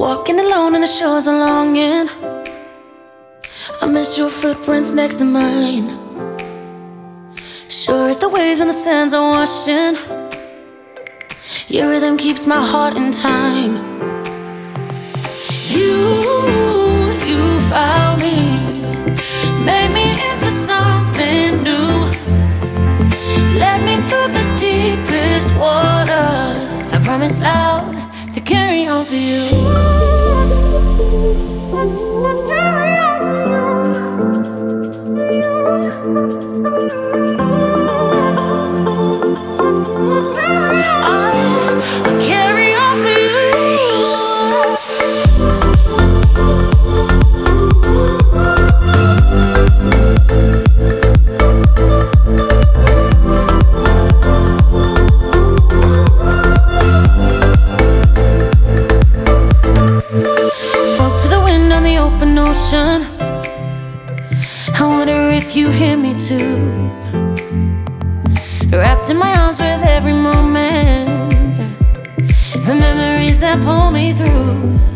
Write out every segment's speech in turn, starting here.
Walking alone and the shores are longing. I miss your footprints next to mine. Sure as the waves and the sands are washing, your rhythm keeps my heart in time. You found me, made me into something new, led me through the deepest water. I promise loud to carry on for you. I'll carry on for you. Spoke to the wind on the open ocean. I wonder if you hear me too. Wrapped in my arms with every moment, the memories that pull me through.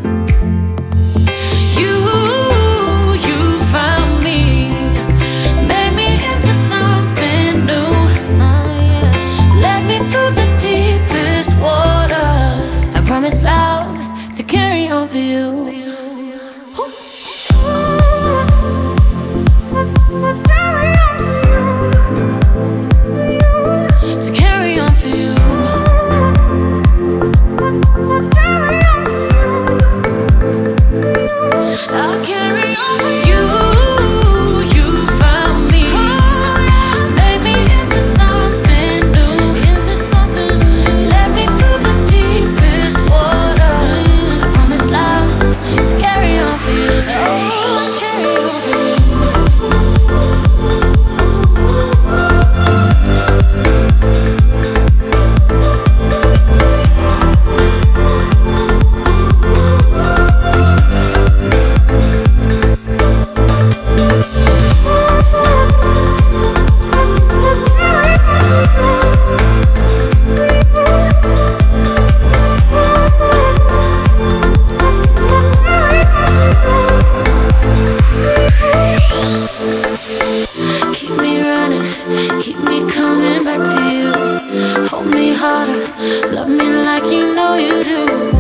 You found me, made me into something new. Led me through the deepest water. I promise loud to carry on for you. To carry on for you. I'll carry on for you. You found me, made me into something new, led me through the deepest water. I promise loud to carry on for you. Keep me running, keep me coming back to you. Hold me harder, love me like you know you do.